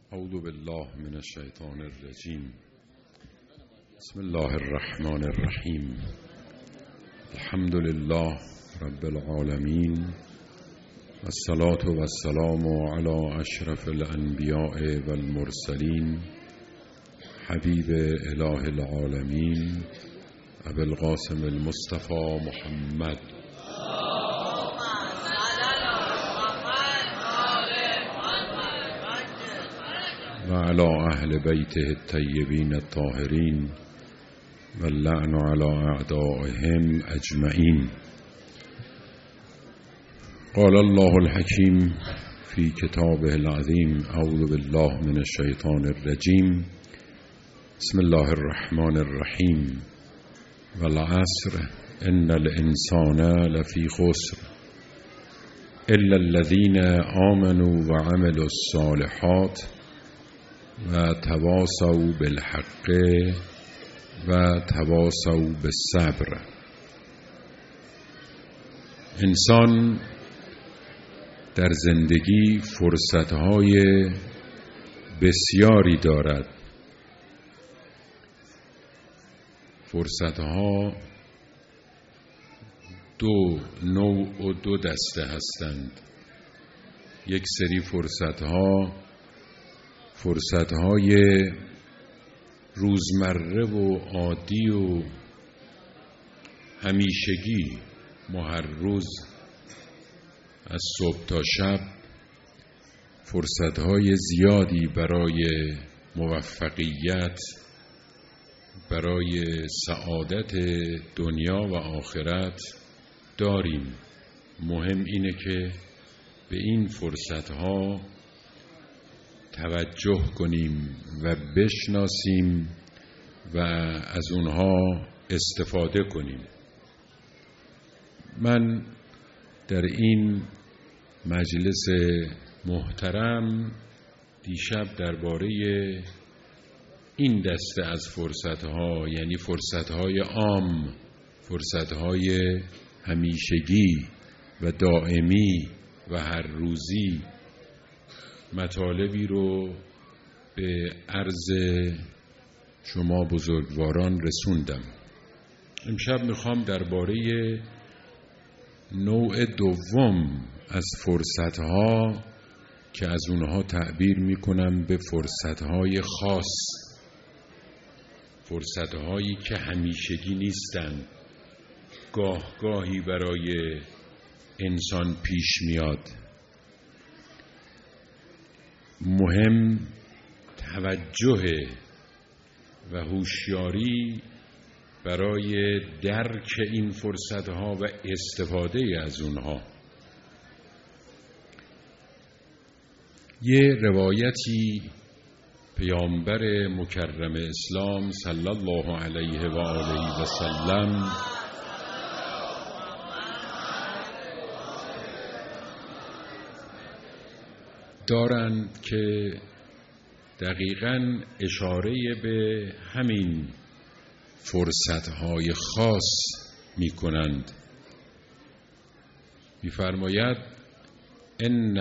اعوذ بالله من الشیطان الرجیم. بسم الله الرحمن الرحیم. الحمد لله رب العالمین، الصلاة والسلام علی اشرف الانبیاء والمرسلین، حبیب اله العالمین ابی القاسم المصطفى محمد و علی اهل بیته الطیبین الطاهرین و اللعن علی اعدائهم اجمعین. قال الله الحکیم فی کتابه العظیم. اعوذ بالله من الشیطان الرجیم. بسم الله الرحمن الرحیم. والعصر ان الانسان لفی خسر الا الذین آمنوا وعملوا الصالحات و تواصوا بالحق و تواصوا بالصبر. انسان در زندگی فرصتهای بسیاری دارد. فرصتها دو نوع و دو دسته هستند. یک سری فرصتهای روزمره و عادی و همیشگی، ما هر روز از صبح تا شب فرصتهای زیادی برای موفقیت، برای سعادت دنیا و آخرت داریم. مهم اینه که به این فرصتها توجه کنیم و بشناسیم و از اونها استفاده کنیم. من در این مجلس محترم دیشب درباره این دسته از فرصتها، یعنی فرصتهای عام، فرصتهای همیشگی و دائمی و هر روزی، مطالبی رو به عرض شما بزرگواران رسوندم. امشب میخوام درباره نوع دوم از فرصتها که از اونها تعبیر میکنم به فرصتهای خاص، فرصتهایی که همیشگی نیستند، گاهی برای انسان پیش میاد. مهم توجه و هوشیاری برای درک این فرصتها و استفاده از اونها. یه روایتی پیامبر مکرم اسلام صلی الله علیه و آله و سلم دارند که دقیقاً اشاره به همین فرصتهای خاص می کنند. می فرماید ان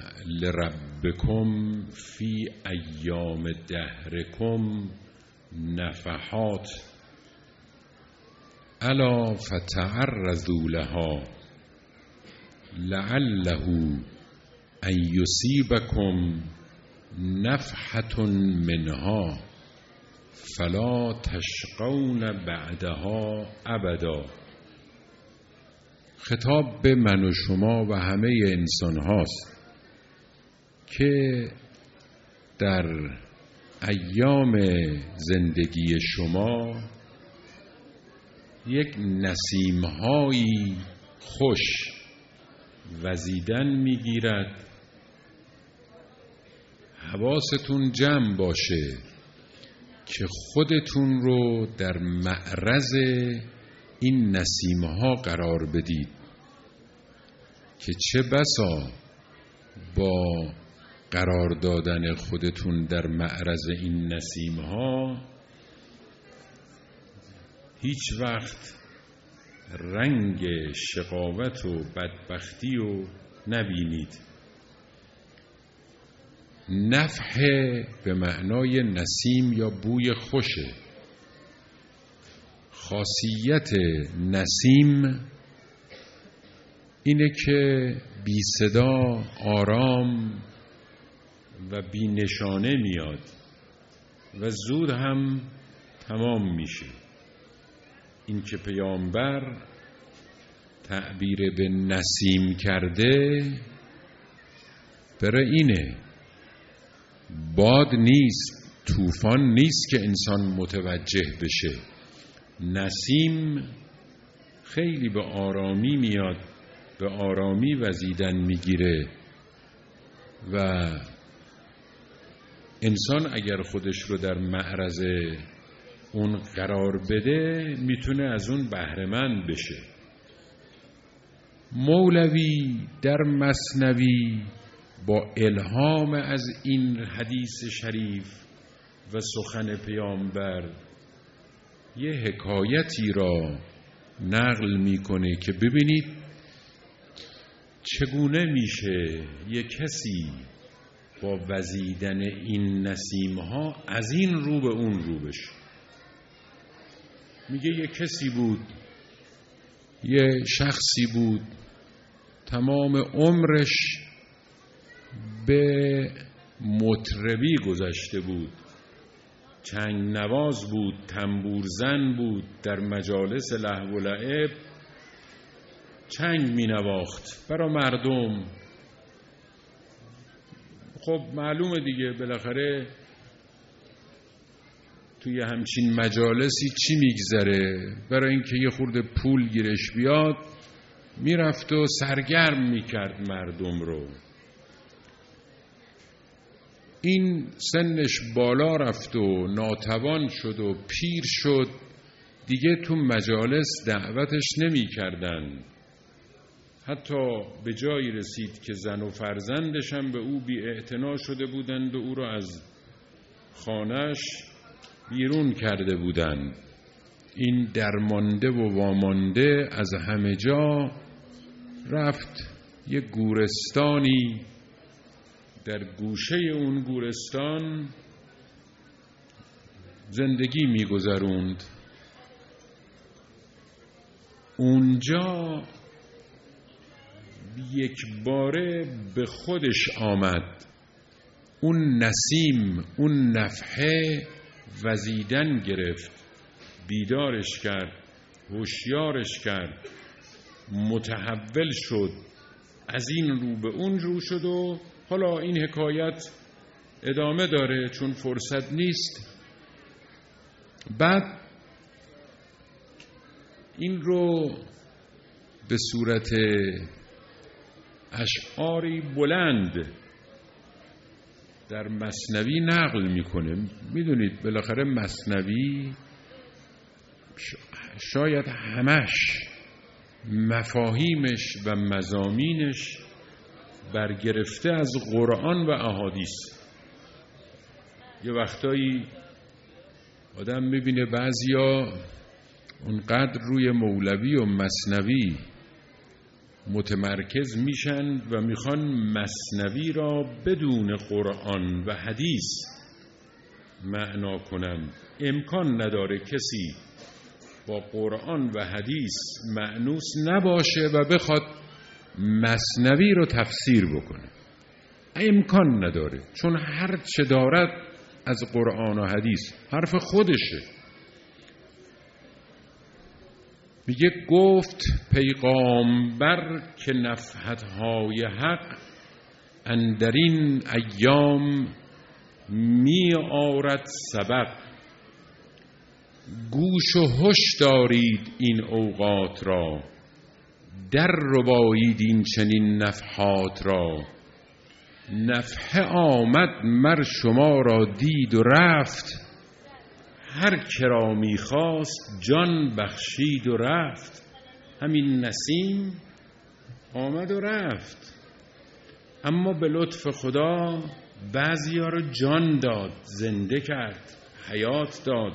لربکم فی ایام دهرکم نفحات الا فتعرضوا لها لعله ان یصیبکم نفحة منها فلا تشقون بعدها ابدا. خطاب به من و شما و همه انسان هاست که در ایام زندگی شما یک نسیم‌هایی خوش وزیدن میگیرد. حواستون جمع باشه که خودتون رو در معرض این نسیم‌ها قرار بدید که چه بسا با قرار دادن خودتون در معرض این نسیم‌ها هیچ وقت رنگ شقاوت و بدبختی رو نبینید. نفح به معنای نسیم یا بوی خوشه. خاصیت نسیم اینه که بی صدا، آرام و بی نشانه میاد و زود هم تمام میشه. این که پیامبر تعبیر به نسیم کرده برای اینه، باد نیست، طوفان نیست که انسان متوجه بشه. نسیم خیلی به آرامی میاد، به آرامی وزیدن میگیره و انسان اگر خودش رو در معرض اون قرار بده میتونه از اون بهره‌مند بشه. مولوی در مثنوی با الهام از این حدیث شریف و سخن پیامبر یه حکایتی را نقل میکنه که ببینید چگونه میشه یک کسی با وزیدن این نسیمها از این رو به اون رو بشه. میگه یک کسی بود، یه شخصی بود تمام عمرش به مطربی گذشته بود، چنگ نواز بود، تنبورزن بود، در مجالس لهو و لعب چنگ می نواخت برای مردم. خب معلومه دیگه بالاخره توی همچین مجالسی چی میگذره؟ برای اینکه یه خورده پول گیرش بیاد میرفت و سرگرم میکرد مردم رو. این سنش بالا رفت و ناتوان شد و پیر شد، دیگه تو مجالس دعوتش نمی کردن. حتی به جایی رسید که زن و فرزندش هم به او بی اعتنا شده بودند و او را از خانه‌اش بیرون کرده بودند. این درمانده و وامانده از همه جا رفت یک گورستانی، در گوشه اون گورستان زندگی می‌گذروند. اونجا یک باره به خودش آمد. اون نسیم، اون نفحه وزیدن گرفت، بیدارش کرد، هوشیارش کرد، متحول شد، از این رو به اون رو شد. و حالا این حکایت ادامه داره چون فرصت نیست. بعد این رو به صورت اشعاری بلند در مثنوی نقل میکنه. میدونید بالاخره مثنوی شاید همش مفاهیمش و مضامینش برگرفته از قرآن و احادیث. یه وقتایی آدم میبینه بعضیا اونقدر روی مولوی و مثنوی متمرکز میشن و میخوان مثنوی را بدون قرآن و حدیث معنا کنن. امکان نداره کسی با قرآن و حدیث مأنوس نباشه و بخواد مثنوی رو تفسیر بکنه. امکان نداره، چون هر چه دارد از قرآن و حدیث حرف خودشه. میگه گفت پیغامبر که نفحت‌های حق اندرین ایام می آرد سبق. گوش و هوش دارید این اوقات را، در ربایید این چنین نفحات را. نفحه آمد مر شما را دید و رفت، هر کرا می‌خواست جان بخشید و رفت. همین نسیم آمد و رفت، اما به لطف خدا بعضی‌ها رو جان داد، زنده کرد، حیات داد.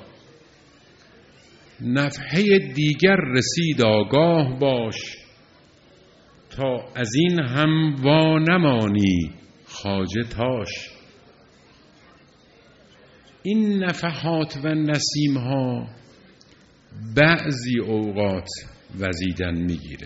نفحه دیگر رسید آگاه باش، تا از این هم وا نمانی خواجه تاش. این نفحات و نسیم‌ها بعضی اوقات وزیدن میگیره.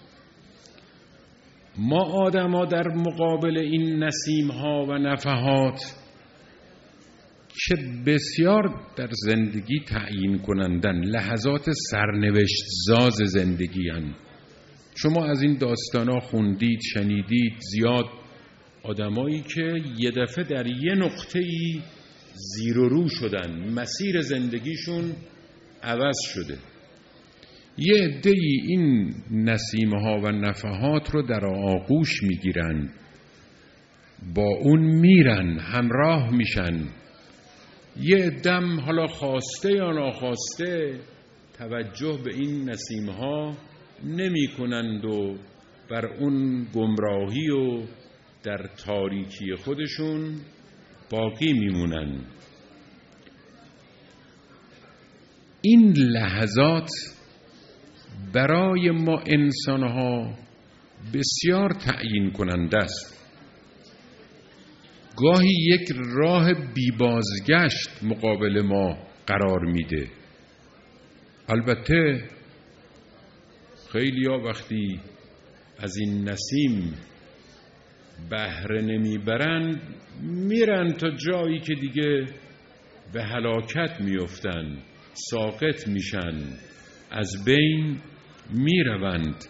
ما آدم‌ها در مقابل این نسیم‌ها و نفحات که بسیار در زندگی تعیین کنندن، لحظات سرنوشت زاز زندگی هن. شما از این داستانا خوندید، شنیدید، زیاد آدمایی که یه دفعه در یه نقطه‌ای زیر و رو شدن، مسیر زندگیشون عوض شده. یه عده‌ای این نسیم‌ها و نفحات رو در آغوش میگیرن، با اون میرن، همراه میشن. یه عده‌ام حالا خواسته یا ناخواسته توجه به این نسیم‌ها نمی کنند و بر اون گمراهی و در تاریکی خودشون باقی میمونن. این لحظات برای ما انسان‌ها بسیار تعیین کننده است. گاهی یک راه بی‌بازگشت مقابل ما قرار میده. البته خیلی‌ها وقتی از این نسیم بهره نمیبرند میرن تا جایی که دیگه به هلاکت میفتن، ساقط میشن، از بین میروند.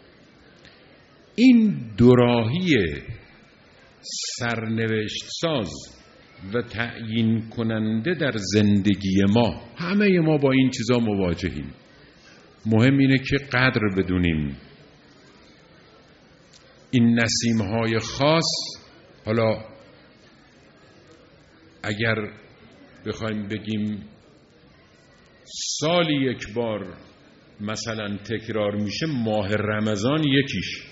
این دوراهی سرنوشت ساز و تعیین کننده در زندگی ما، همه ما با این چیزا مواجهیم. مهم اینه که قدر بدونیم این نسیم‌های خاص. حالا اگر بخوایم بگیم سالی یک بار مثلا تکرار میشه، ماه رمضان یکیش،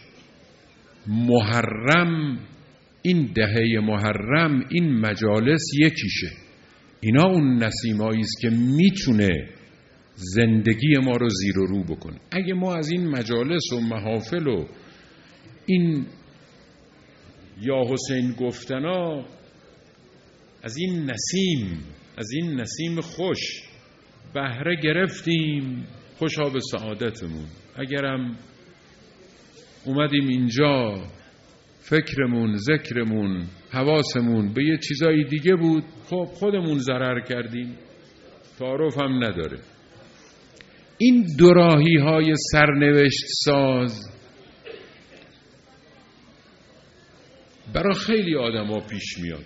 محرم، این دهه محرم، این مجالس یکیشه. اینا اون نسیمایی است که میتونه زندگی ما رو زیر و رو بکنه. اگه ما از این مجالس و محافل و این یا حسین گفتنا، از این نسیم خوش بهره گرفتیم، خوشا به سعادتمون. اگرم اومدیم اینجا فکرمون، ذکرمون، حواسمون به یه چیزای دیگه بود، خب خودمون ضرر کردیم، تعارف هم نداره. این دوراهی های سرنوشت ساز برای خیلی آدم ها پیش میاد.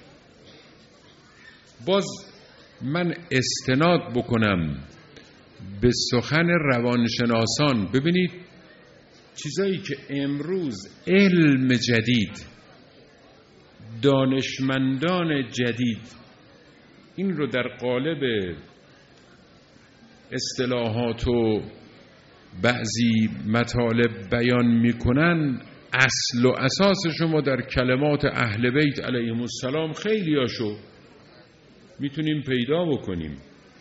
باز من استناد بکنم به سخن روانشناسان. ببینید چیزایی که امروز علم جدید، دانشمندان جدید این رو در قالب اصطلاحات و بعضی مطالب بیان میکنن، اصل و اساس شما در کلمات اهل بیت علیهم السلام خیلی هاشو میتونیم پیدا بکنیم.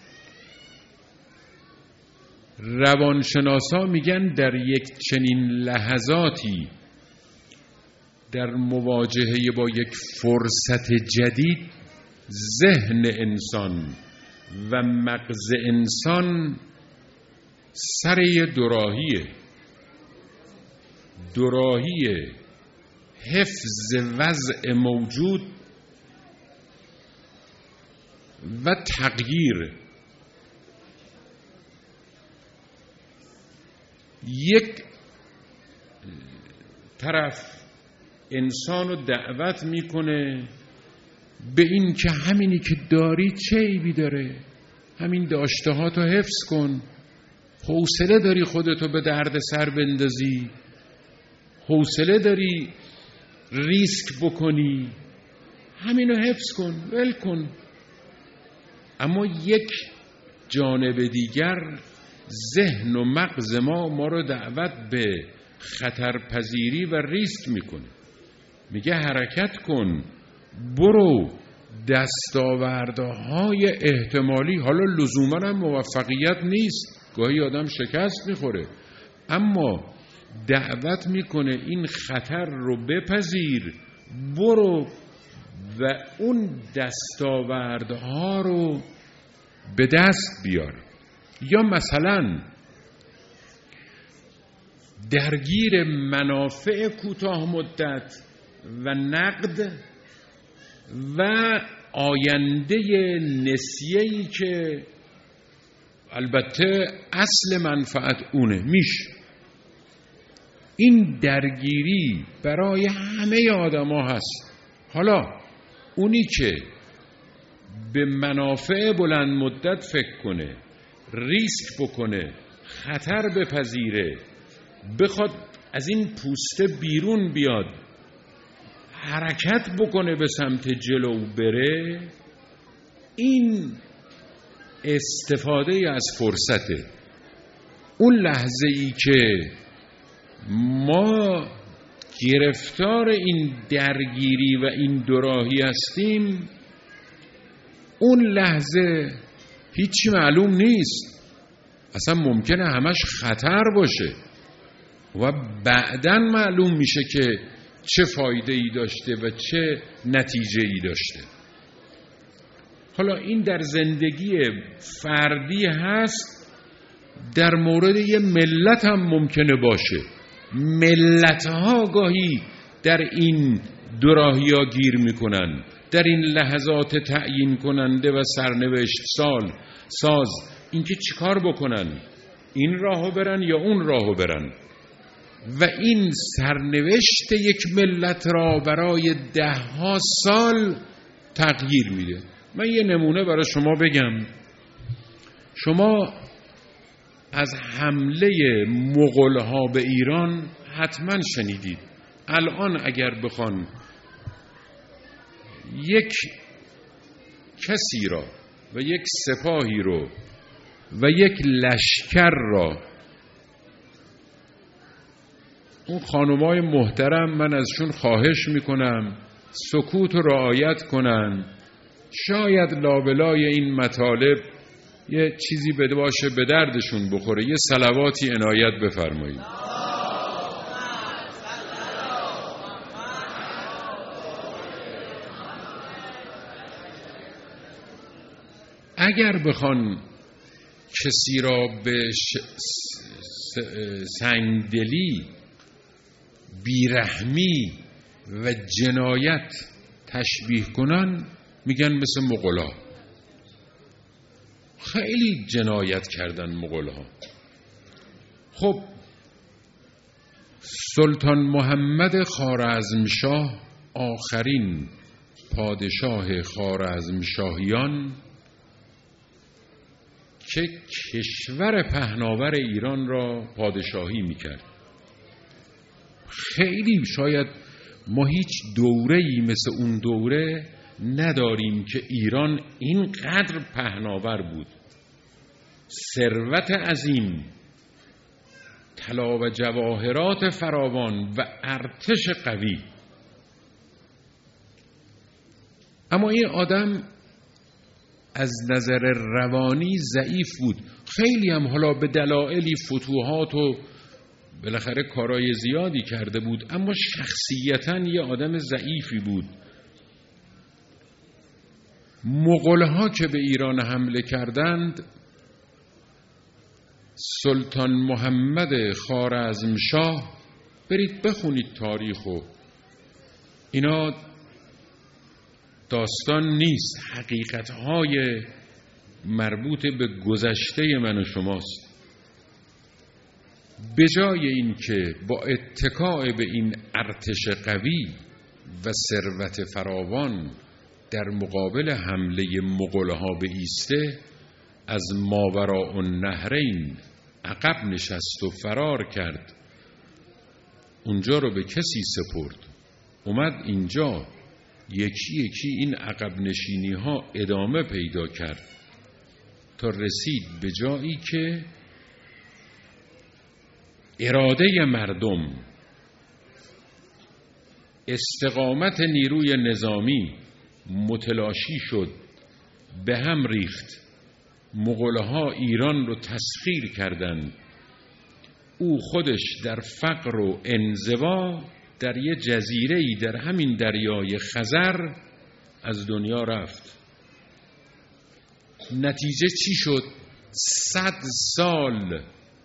روانشناسا میگن در یک چنین لحظاتی، در مواجهه با یک فرصت جدید، ذهن انسان و مغز انسان سر دوراهی حفظ وضع موجود و تغییر. یک طرف انسان رو دعوت میکنه به این که همینی که داری چه عیبی داره، همین داشتهاتو حفظ کن، حوصله داری خودتو به درد سر بندازی، حوصله داری ریسک بکنی، همینو حفظ کن، ول کن. اما یک جانب دیگر ذهن و مغز ما رو دعوت به خطرپذیری و ریسک میکنه. میگه حرکت کن، برو، دستاوردهای احتمالی، حالا لزوما هم موفقیت نیست، گاهی آدم شکست میخوره، اما دعوت میکنه این خطر رو بپذیر، برو و اون دستاوردها رو به دست بیار. یا مثلا درگیر منافع کوتاه مدت و نقد و آینده نسیه‌ای که البته اصل منفعت اونه میشه. این درگیری برای همه آدما هست. حالا اونی که به منافع بلند مدت فکر کنه، ریسک بکنه، خطر بپذیره، بخواد از این پوسته بیرون بیاد، حرکت بکنه به سمت جلو بره، این استفاده از فرصته. اون لحظه ای که ما گرفتار این درگیری و این دوراهی هستیم، اون لحظه هیچی معلوم نیست، اصلا ممکنه همش خطر باشه و بعداً معلوم میشه که چه فایده ای داشته و چه نتیجه ای داشته. حالا این در زندگی فردی هست، در مورد یه ملت هم ممکنه باشه. ملت‌ها گاهی در این دوراهی‌ها گیر میکنن، در این لحظات تعیین کننده و سرنوشت ساز، اینکه چیکار بکنن، این راهو برن یا اون راهو برن، و این سرنوشت یک ملت را برای 10 سال تغییر میده. من یه نمونه برای شما بگم. شما از حمله مغول‌ها به ایران حتما شنیدید. الان اگر بخوان یک کسی را و یک سپاهی رو و یک لشکر را، اون خانمای محترم من ازشون خواهش میکنم سکوت رو رعایت کنن. شاید لابلای این مطالب یه چیزی بده باشه به دردشون بخوره. یه صلواتی عنایت بفرمایید. اگر بخوان کسی را به سنگدلی، بیرحمی و جنایت تشبیه کنن، میگن مثل مغول‌ها. خیلی جنایت کردن مغول‌ها. خب سلطان محمد خوارزمشاه، آخرین پادشاه خوارزمشاهیان که کشور پهناور ایران را پادشاهی میکرد، خیلی شاید ما هیچ دوره‌ای مثل اون دوره نداریم که ایران اینقدر پهناور بود. ثروت عظیم، طلا و جواهرات فراوان و ارتش قوی. اما این آدم از نظر روانی ضعیف بود. خیلی هم حالا به دلایلی فتوحات و بالاخره کارهای زیادی کرده بود، اما شخصیتاً یه آدم ضعیفی بود. مغول‌ها که به ایران حمله کردند، سلطان محمد خوارزمشاه، برید بخونید تاریخو، اینا داستان نیست، حقیقت‌های مربوط به گذشته من و شماست. به جای این که با اتکاء به این ارتش قوی و ثروت فراوان در مقابل حمله مغول‌ها به ایسته، از ماوراء النهرین عقب نشست و فرار کرد. اونجا رو به کسی سپرد، اومد اینجا یکی یکی این عقب نشینی ها ادامه پیدا کرد تا رسید به جایی که اراده مردم، استقامت نیروی نظامی متلاشی شد، به هم ریخت. مغول‌ها ایران رو تسخیر کردند. او خودش در فقر و انزوا در یه جزیره‌ای در همین دریای خزر از دنیا رفت. نتیجه چی شد؟ 100 سال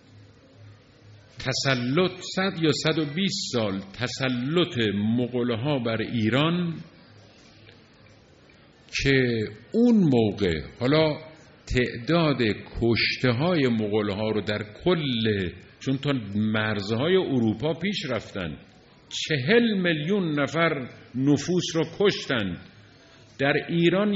تسلط، 100 یا 120 سال تسلط مغول‌ها بر ایران که اون موقع حالا تعداد کشته‌های مغول‌ها رو در کل، چون تا مرزهای اروپا پیش رفتن، 40 میلیون نفر نفوس رو کشتن. در ایران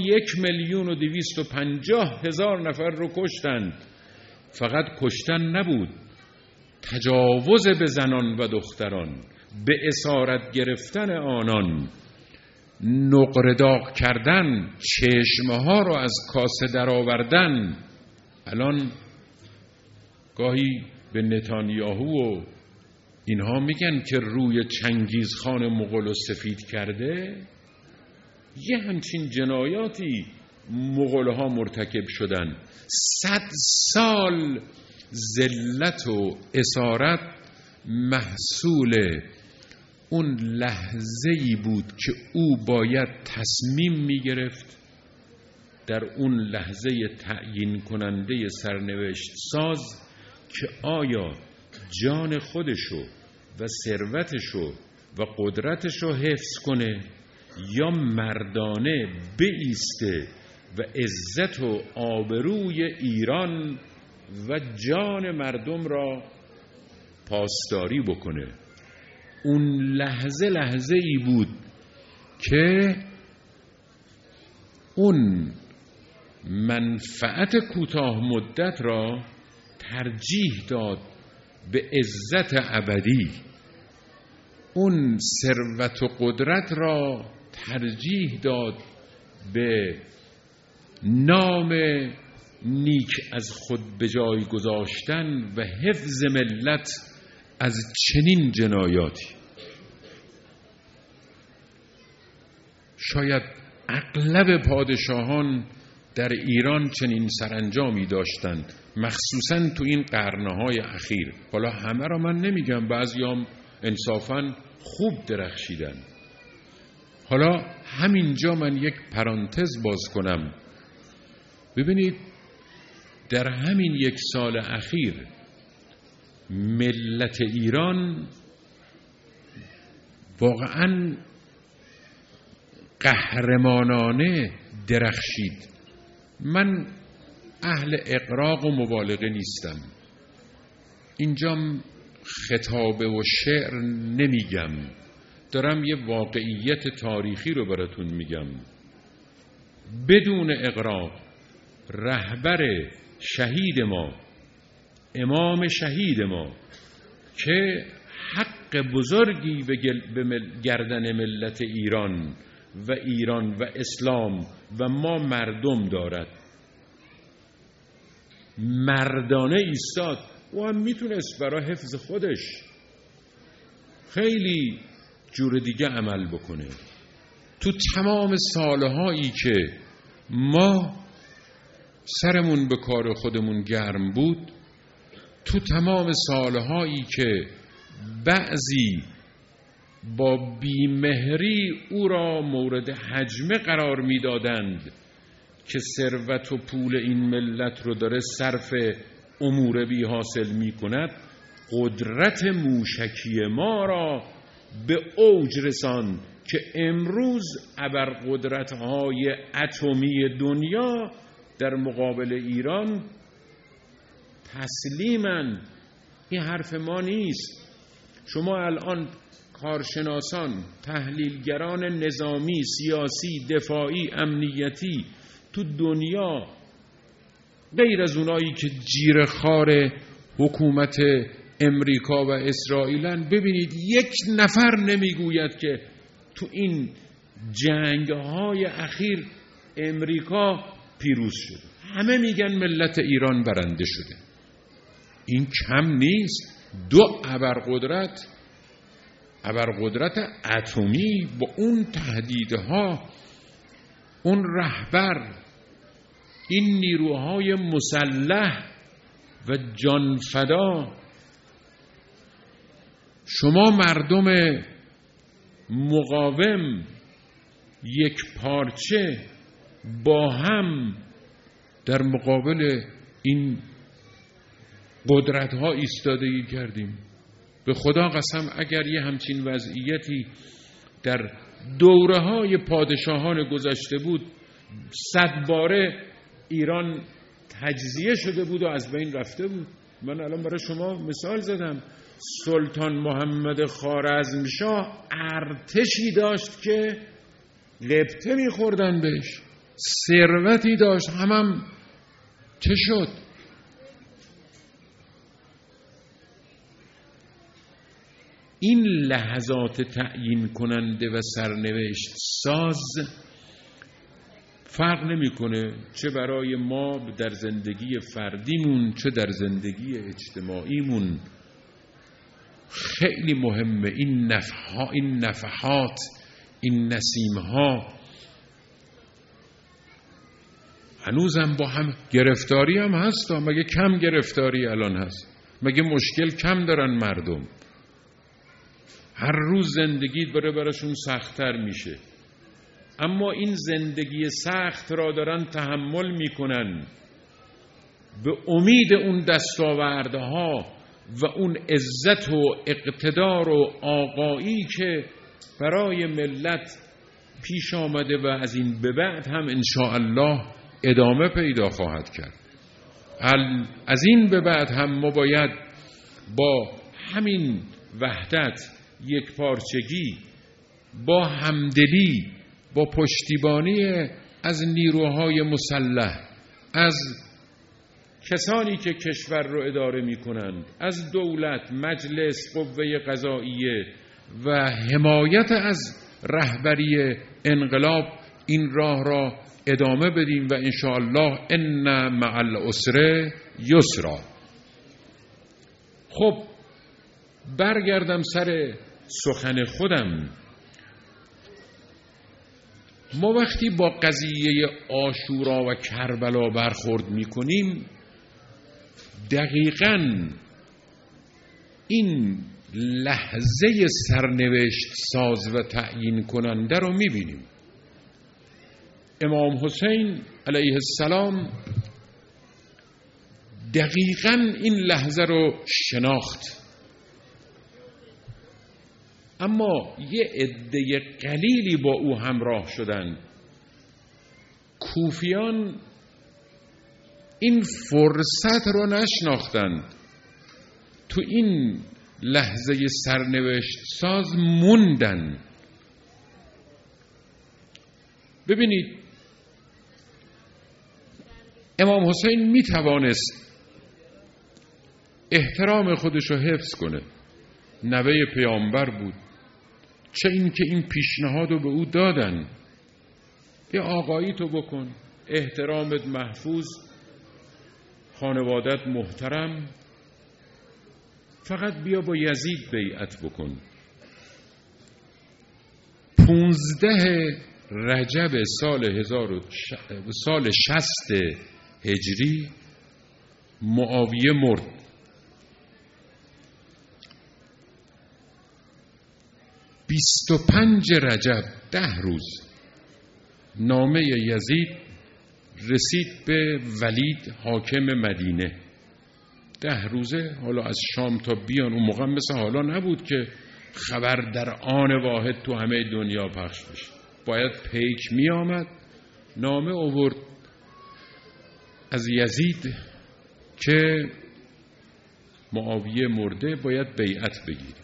1,250,000 نفر رو کشتن. فقط کشتن نبود، تجاوز به زنان و دختران، به اسارت گرفتن آنان، نقره داغ کردن، چشمها رو از کاسه در آوردن. الان گاهی به نتانیاهو و اینها میگن که روی چنگیزخان مغول رو سفید کرده. یه همچین جنایاتی مغول‌ها مرتکب شدن. 100 سال ذلت و اسارت محصول اون لحظه‌ای بود که او باید تصمیم می‌گرفت در اون لحظه تعیین کننده سرنوشت ساز که آیا جان خودشو و ثروتشو و قدرتشو حفظ کنه یا مردانه بایسته و عزت و آبروی ایران و جان مردم را پاسداری بکنه. اون لحظه ای بود که اون منفعت کوتاه مدت را ترجیح داد به عزت ابدی، اون ثروت و قدرت را ترجیح داد به نام نیک از خود به جای گذاشتن و حفظ ملت از چنین جنایاتی. شاید اغلب پادشاهان در ایران چنین سرانجامی داشتند، مخصوصاً تو این قرنهای اخیر. حالا همه را من نمیگم، بعضیام انصافاً خوب درخشیدن. حالا همینجا من یک پرانتز باز کنم. ببینید در همین 1 سال اخیر ملت ایران واقعاً قهرمانانه درخشید. من اهل اقراق و مبالغه نیستم، اینجا خطابه و شعر نمیگم، دارم یه واقعیت تاریخی رو براتون میگم. بدون اقراق رهبر شهید ما، امام شهید ما که حق بزرگی به گردن ملت ایران و اسلام و ما مردم دارد، مردانه ایستاد. او هم میتونست برای حفظ خودش خیلی جور دیگه عمل بکنه. تو تمام سالهایی که ما سرمون به کار خودمون گرم بود، تو تمام سالهایی که بعضی با بیمهری او را مورد هجمه قرار میدادند که ثروت و پول این ملت رو داره صرف امور بی حاصل می کند، قدرت موشکی ما را به اوج رساند که امروز ابرقدرت‌های اتمی دنیا در مقابل ایران تسلیمن. این حرف ما نیست. شما الان کارشناسان، تحلیلگران نظامی، سیاسی، دفاعی، امنیتی تو دنیا، غیر از اونایی که جیره‌خوار حکومت امریکا و اسرائیلن، ببینید 1 نفر نمیگوید که تو این جنگ‌های اخیر امریکا پیروز شده. همه میگن ملت ایران برنده شده. این کم نیست. 2 ابرقدرت اتمی با اون تهدیدها، اون رهبر، این نیروهای مسلح و جانفدا، شما مردم مقاوم یک پارچه با هم در مقابل این قدرت ها ایستادگی کردیم. به خدا قسم اگر یه همچین وضعیتی در دوره های پادشاهان گذشته بود 100 باره ایران تجزیه شده بود و از بین رفته بود. من الان برای شما مثال زدم. سلطان محمد خوارزمشاه ارتشی داشت که غبطه میخوردن بهش، ثروتی داشت، هم چه شد؟ این لحظات تعیین کننده و سرنوشت ساز فرق نمیکنه چه برای ما در زندگی فردیمون چه در زندگی اجتماعیمون. خیلی مهمه این نفحات، این نسیمها. هنوزم با هم گرفتاری هم هست، مگه کم گرفتاری الان هست؟ مگه مشکل کم دارن مردم؟ هر روز زندگی براشون سخت‌تر میشه، اما این زندگی سخت را دارن تحمل میکنن به امید اون دستاوردها و اون عزت و اقتدار و آقایی که برای ملت پیش آمده و از این به بعد هم انشاءالله ادامه پیدا خواهد کرد. از این به بعد هم ما باید با همین وحدت، یک پارچگی، با همدلی، با پشتیبانی از نیروهای مسلح، از کسانی که کشور رو اداره می کنند، از دولت، مجلس، قوه قضاییه و حمایت از رهبری انقلاب این راه را ادامه بدیم و انشاءالله ان مع العسر یسرا. خب برگردم سر سخن خودم. ما وقتی با قضیه عاشورا و کربلا برخورد میکنیم دقیقاً این لحظه سرنوشت ساز و تعیین کننده رو میبینیم. امام حسین علیه السلام دقیقاً این لحظه رو شناخت، اما یه عده قلیلی با او همراه شدند. کوفیان این فرصت رو نشناختند، تو این لحظه سرنوشت ساز موندن. ببینید امام حسین می توانست احترام خودش رو حفظ کنه، نوه پیامبر بود، چه این که این پیشنهاد رو به او دادن، یه آقایی تو بکن، احترامت محفوظ، خانوادت محترم، فقط بیا با یزید بیعت بکن. 15 رجب سال 60 هجری معاویه مرد. 25 رجب 10 روز نامه یزید رسید به ولید حاکم مدینه. 10 روزه، حالا از شام تا بیان. اون موقع مثل حالا نبود که خبر در آن واحد تو همه دنیا پخش بشه، باید پیک می آمد. نامه آورد از یزید که معاویه مرده، باید بیعت بگیری.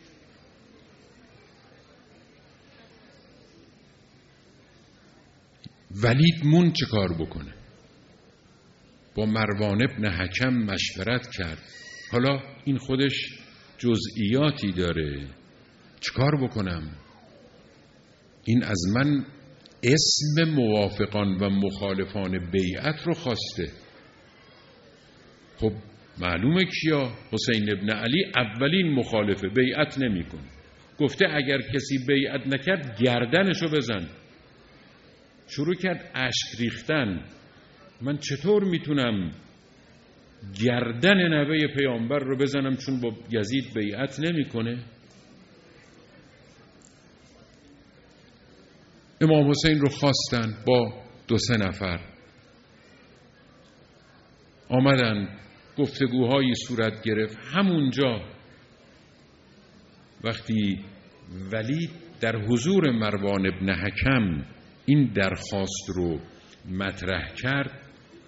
ولید مون چه کار بکنه؟ با مروان ابن حکم مشورت کرد. حالا این خودش جزئیاتی داره، چه کار بکنم؟ این از من اسم موافقان و مخالفان بیعت رو خواسته. خب معلومه کیا؟ حسین ابن علی اولین مخالفه، بیعت نمی کن. گفته اگر کسی بیعت نکرد گردنشو بزن. شروع کرد اشک ریختن. من چطور میتونم گردن نوه پیامبر رو بزنم چون با یزید بیعت نمیکنه؟ امام حسین رو خواستن با 2-3 نفر آمدن، گفتگوهایی صورت گرفت. همونجا وقتی ولید در حضور مروان ابن حکم این درخواست رو مطرح کرد،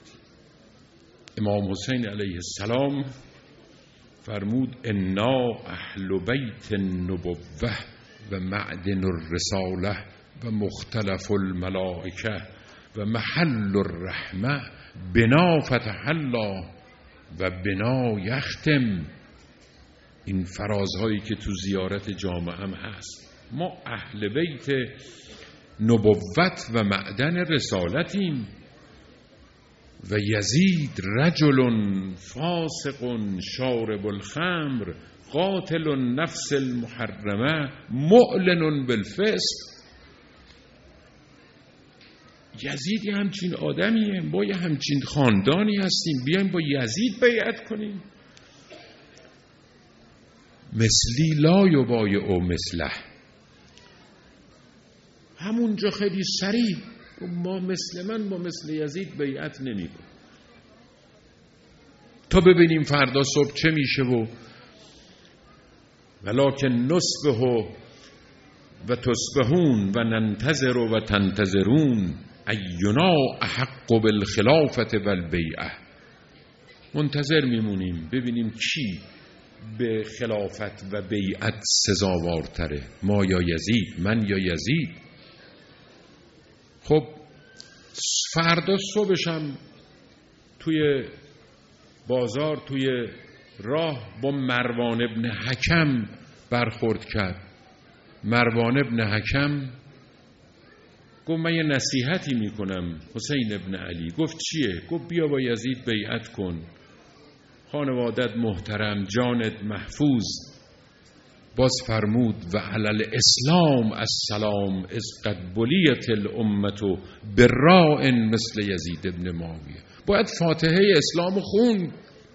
امام حسین علیه السلام فرمود انا اهل بیت النبوه و معدن الرساله و مختلف الملائکه و محل الرحمه بنا فتح الله و بنا یختم. این فرازهایی که تو زیارت جامعه هم هست. ما اهل بیت نبوت و معدن رسالتیم و یزید رجل فاسق شارب الخمر قاتل النفس المحرمه معلن بالفسق. یزید یه همچین آدمیه، ما یه همچین خاندانی هستیم، بیایم با یزید بیعت کنیم. مثلی لا یبایع مثله. همونجا خیلی سریع ما مثل یزید بیعت نمی کنیم تا ببینیم فردا صبح چه میشه. ولکن نصبه و تصبحون و ننتظر و تنتظرون اینا احق بالخلافت و البیعه. منتظر میمونیم ببینیم کی به خلافت و بیعت سزاوارتره، ما یا یزید، من یا یزید. خب فردا صبحشم توی بازار توی راه با مروان ابن حکم برخورد کرد. مروان ابن حکم گفت من یه نصیحتی میکنم حسین ابن علی. گفت چیه؟ گفت بیا با یزید بیعت کن، خانوادت محترم، جانت محفوظ. باز فرمود و علل اسلام السلام از قد بلیت الامه براء مثل یزید ابن معاویه. باید فاتحه اسلام خون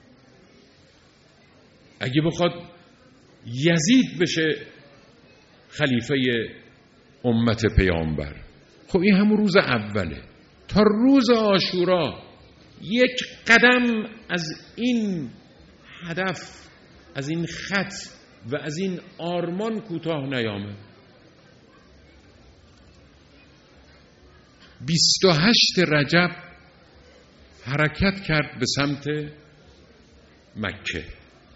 اگه بخواد یزید بشه خلیفه امت پیامبر. خب این همون روز اوله. تا روز عاشورا یک قدم از این هدف، از این خط و از این آرمان کوتاه نیامد. 28 رجب حرکت کرد به سمت مکه.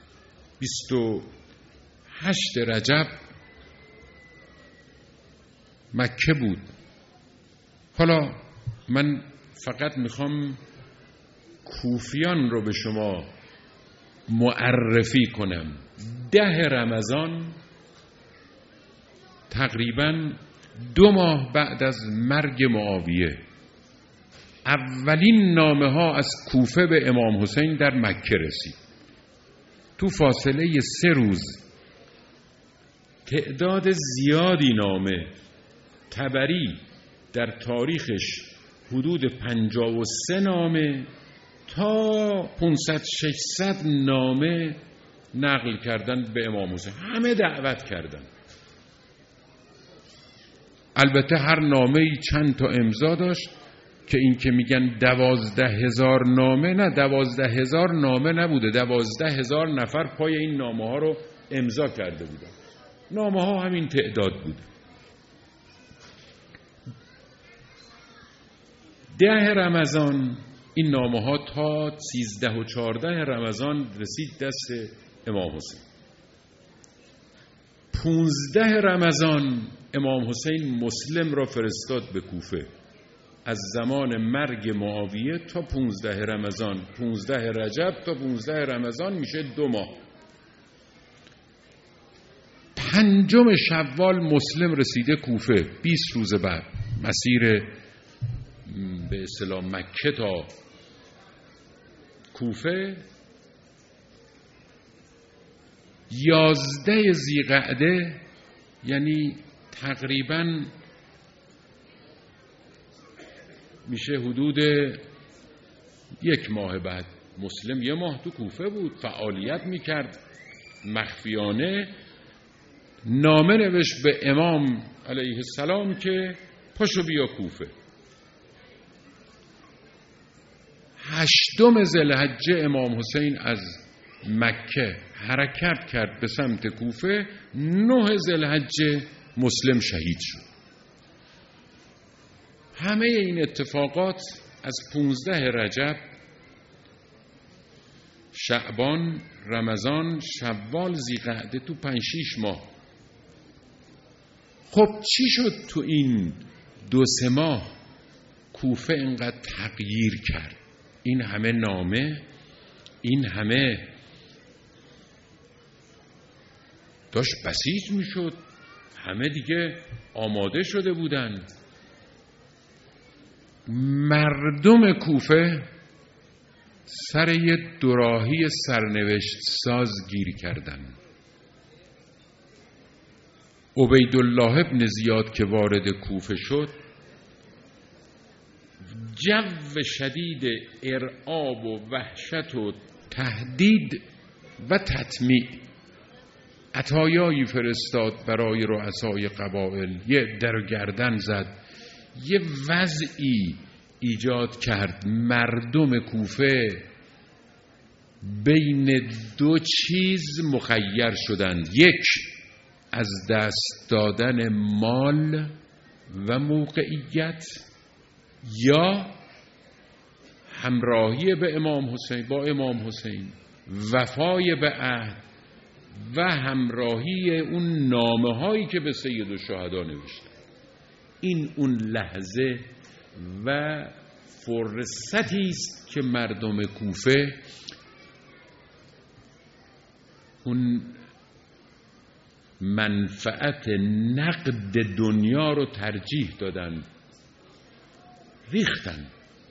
28 رجب مکه بود. حالا من فقط میخوام کوفیان رو به شما معرفی کنم. 10 رمضان تقریباً 2 ماه بعد از مرگ معاویه اولین نامه ها از کوفه به امام حسین در مکه رسید. تو فاصله 3 روز تعداد زیادی نامه. طبری در تاریخش حدود 53 نامه تا 500-600 نامه نقل کردن به امام حسین. همه دعوت کردن. البته هر نامه‌ای چند تا امضا داشت که این که میگن 12,000 نامه، نه 12,000 نامه نبوده، 12,000 نفر پای این نامه ها رو امضا کرده بودن. نامه ها همین تعداد بوده. 10 رمضان این نامه ها تا 13 و 14 رمضان رسید دست امام حسین. 15 رمضان امام حسین مسلم را فرستاد به کوفه. از زمان مرگ معاویه تا 15 رمضان، 15 رجب تا 15 رمضان میشه 2 ماه. 5 شوال مسلم رسیده کوفه. 20 روز بعد مسیر به اصطلاح مکه تا کوفه. 11 ذیقعده یعنی تقریباً میشه حدود 1 ماه بعد. مسلم 1 ماه تو کوفه بود، فعالیت میکرد مخفیانه. نامه نوشت به امام علیه السلام که پاشو بیا کوفه. 8 ذوالحجه امام حسین از مکه حرکت کرد به سمت کوفه. 9 ذوالحجه مسلم شهید شد. همه این اتفاقات از 15 رجب، شعبان، رمضان، شوال، ذی‌قعده، تو 5-6 ماه. خب چی شد تو این 2-3 ماه کوفه اینقدر تغییر کرد؟ این همه نامه، این همه داشت بسیج می شد، همه دیگه آماده شده بودن. مردم کوفه سر یه دوراهی سرنوشت ساز گیر کردن. عبیدالله ابن زیاد که وارد کوفه شد، جو شدید ارعاب و وحشت و تهدید و تطمیع. عطایایی فرستاد برای رؤسای قبایل، یه در گردن زد، یه وضعی ایجاد کرد. مردم کوفه بین 2 چیز مخیر شدند: یک، از دست دادن مال و موقعیت، یا همراهی به امام حسین، با امام حسین، وفای به عهد و همراهی اون نامه هایی که به سید الشهدا نوشته. این اون لحظه و فرصتی است که مردم کوفه اون منفعت نقد دنیا رو ترجیح دادن، ریختن.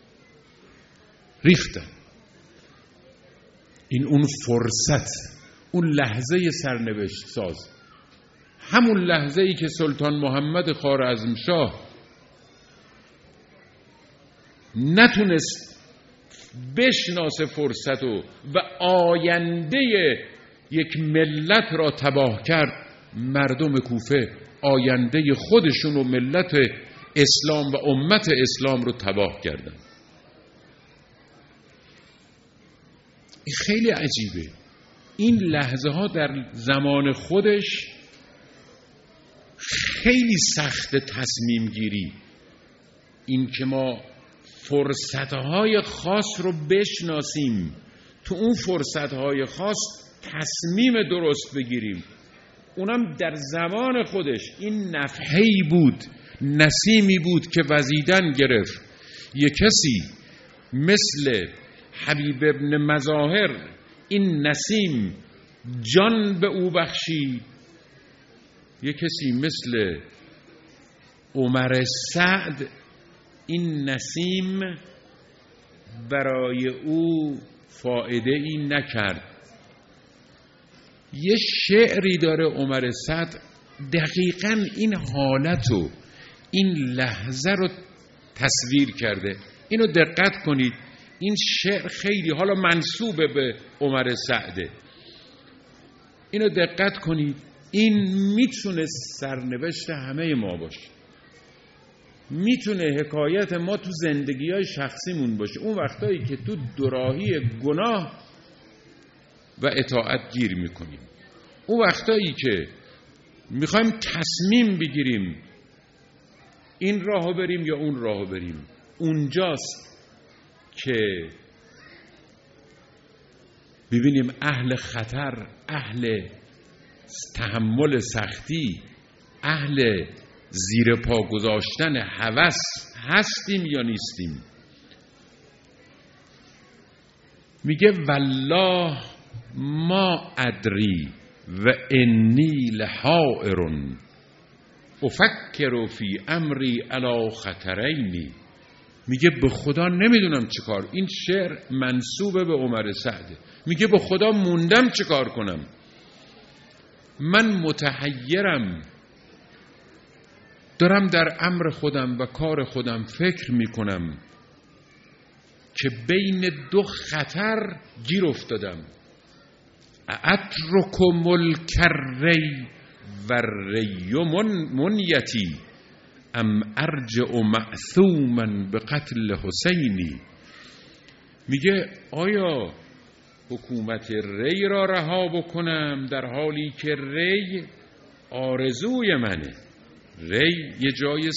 این اون فرصت، اون لحظه سرنوشت ساز، همون لحظه ای که سلطان محمد خوارزمشاه نتونست بشناسه فرصت و آینده یک ملت را تباه کرد، مردم کوفه آینده خودشون و ملت اسلام و امت اسلام رو تباه کردن. این خیلی عجیبه. این لحظه ها در زمان خودش خیلی سخت تصمیم گیری. این که ما فرصتهای خاص رو بشناسیم، تو اون فرصتهای خاص تصمیم درست بگیریم، اونم در زمان خودش. این نفحه‌ای بود، نسیمی بود که وزیدن گرفت. یک کسی مثل حبیب ابن مظاهر این نسیم جان به او بخشید. یک کسی مثل عمر سعد این نسیم برای او فایده ای نکرد. یه شعری داره عمر سعد دقیقاً این حالتو، این لحظه رو تصویر کرده. اینو دقت کنید. این شعر خیلی حالا منسوب به عمر سعده. اینو دقت کنید. این میتونه سرنوشت همه ما باشه، میتونه حکایت ما تو زندگی‌های شخصیمون باشه. اون وقتایی که تو دوراهی گناه و اطاعت گیر میکنیم، اون وقتایی که میخوایم تصمیم بگیریم این راهو بریم یا اون راهو بریم، اونجاست که ببینیم اهل خطر، اهل تحمل سختی، اهل زیر پا گذاشتن هوس هستیم یا نیستیم. میگه والله ما ادری و انی لحائر افکر فی امری علی خطرین. میگه به خدا نمیدونم چه کار. این شعر منسوب به عمر سعده. میگه به خدا موندم چه کار کنم. من متحیرم، دارم در امر خودم و کار خودم فکر میکنم که بین 2 خطر گیر افتادم. اترک ملک الری و الری منیتی ام ارجع معثوما به قتل حسینی. میگه آیا حکومت ری را رها بکنم در حالی که ری آرزوی منه؟ ری یه جای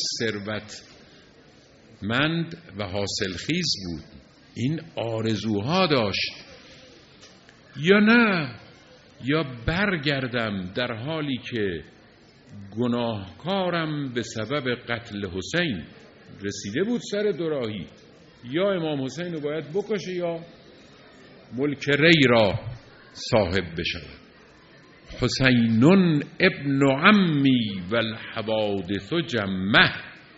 ثروتمند و حاصلخیز بود، این آرزوها داشت. یا نه، یا برگردم در حالی که گناهکارم به سبب قتل حسین، رسیده بود سر دوراهی، یا امام حسین رو باید بکشه یا ملک ری را صاحب بشود. حسین ابن عمی و الحوادث جمه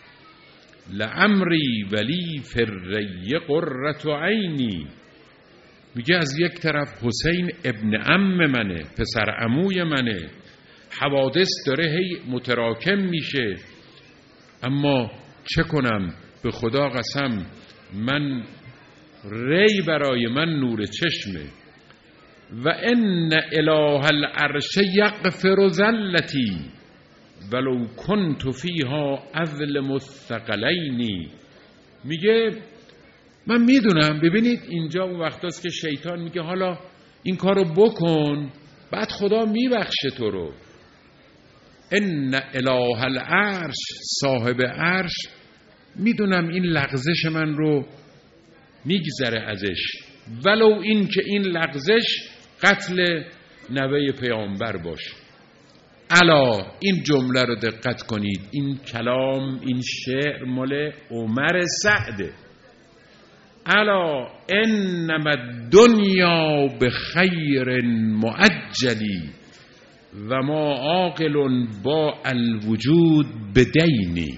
لعمری ولی فی الری قرة عینی. میگه از یک طرف حسین ابن عم منه، پسر عموی منه، حوادث داره هی متراکم میشه، اما چه کنم؟ به خدا قسم من ری برای من نور چشمه. و ان اله العرش یغفر ذلتی ولو کنت فیها اظلم الثقلین. میگه من میدونم، ببینید اینجا اون وقتاست که شیطان میگه حالا این کارو بکن بعد خدا میبخشه تو رو. ان اله العرش، صاحب عرش، میدونم این لغزش من رو میگذره ازش، ولو این که این لغزش قتل نوه پیامبر باشه. الا، این جمله رو دقت کنید، این کلام، این شعر مال عمر سعده. الا انما الدنیا بخیر معجلی و ما عاقل با الوجود بدینی.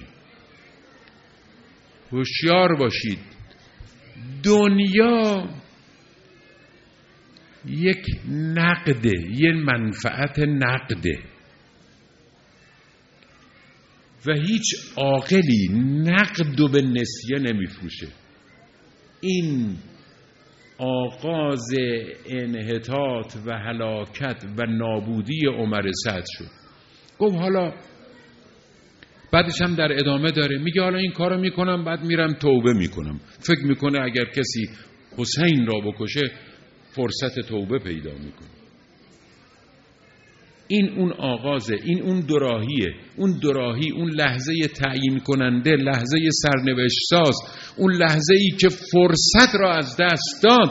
هوشیار باشید، دنیا یک نقده، یک منفعت نقده و هیچ عاقلی نقد و به نسیه نمیفروشه. این آغاز انحطاط و هلاکت و نابودی عمر سعد شد. گفت حالا بعدش هم در ادامه داره، میگه حالا این کارو میکنم بعد میرم توبه میکنم. فکر میکنه اگر کسی حسین را بکشه فرصت توبه پیدا میکنه. این اون آغازه، این اون دوراهیه. اون دوراهی، اون لحظه تعیین کننده، لحظه سرنوشت ساز، اون لحظه ای که فرصت را از دست داد،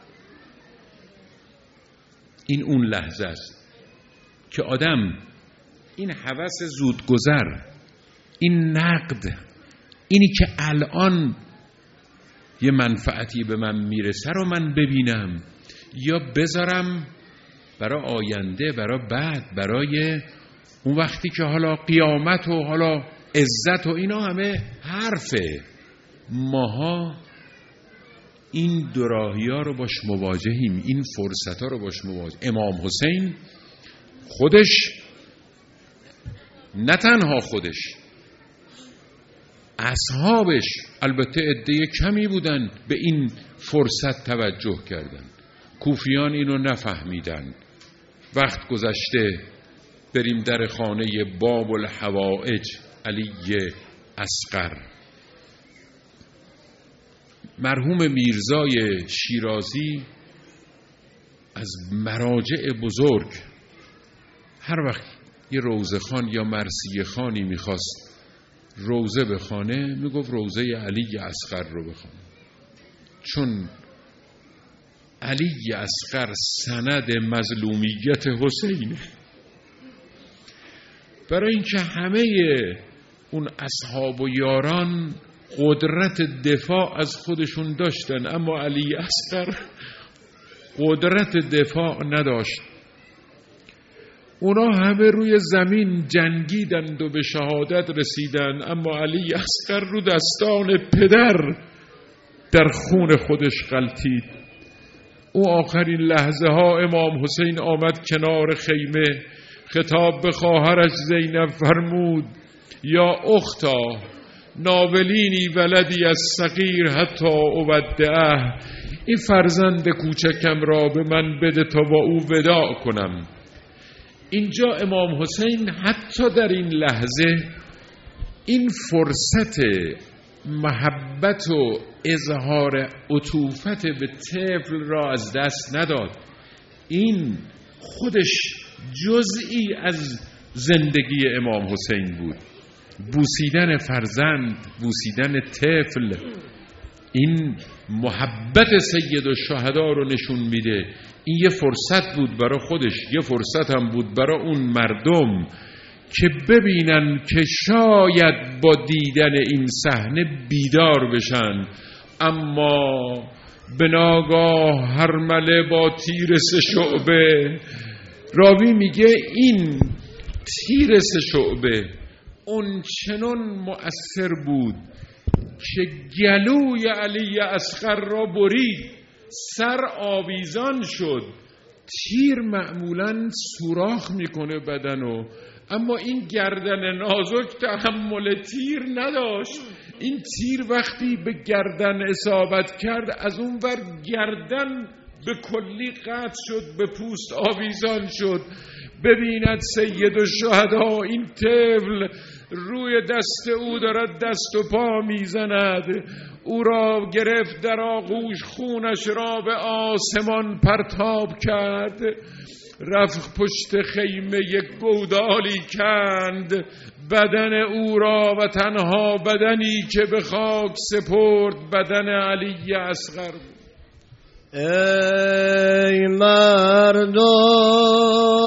این اون لحظه است که آدم این هوس زودگذر، این نقد، اینی که الان یه منفعتی به من میرسه رو من ببینم یا بذارم برای آینده، برای بعد، برای اون وقتی که حالا قیامت و حالا عزت و اینا همه حرفه. ماها این دوراهی ها رو باش مواجهیم، این فرصت ها رو باش مواجه. امام حسین خودش، نه تنها خودش، اصحابش، البته عده کمی بودن، به این فرصت توجه کردن. کوفیان اینو نفهمیدن. وقت گذشته، بریم در خانه باب الحوائج علی اصغر. مرحوم میرزای شیرازی از مراجع بزرگ، هر وقت یه روزه خان یا مرثیه خانی میخواست روزه بخونه میگفت روزه علی اصغر رو بخونه، چون علی اصغر سند مظلومیت حسینه. برای اینکه همه اون اصحاب و یاران قدرت دفاع از خودشون داشتن، اما علی اصغر قدرت دفاع نداشت. اونا همه روی زمین جنگیدند و به شهادت رسیدند، اما علی اصغر رو دستان پدر در خون خودش غلتید. او آخرین لحظه ها امام حسین آمد کنار خیمه، خطاب به خواهرش زینب فرمود یا اختا ناولینی ولدی از صغیر حتی اودعه، این فرزند کوچکم را به من بده تا با او وداع کنم. اینجا امام حسین حتی در این لحظه این فرصت محبت و اظهار عطوفت به طفل را از دست نداد. این خودش جزئی از زندگی امام حسین بود. بوسیدن فرزند، بوسیدن طفل، این محبت سید الشهدا رو نشون میده. این یه فرصت بود برای خودش، یه فرصت هم بود برای اون مردم که ببینن که شاید با دیدن این صحنه بیدار بشن. اما به ناگاه هرمله با تیر 3 شعبه، راوی میگه این تیر 3 شعبه اون چنان مؤثر بود که گلوی علی اصغر را برید، سر آویزان شد. تیر معمولاً سوراخ میکنه بدنو، اما این گردن نازک تحمل تیر نداشت. این تیر وقتی به گردن اصابت کرد، از اون ور گردن به کلی قطع شد، به پوست آویزان شد. ببیند سید الشهدا این طفل روی دست او دارد دست و پا میزند، او را گرفت در آغوش، خونش را به آسمان پرتاب کرد، رفت پشت خیمه یک گودالی کند بدن او را و تنها بدنی که به خاک سپرد بدن علی اصغر بود. ای مردم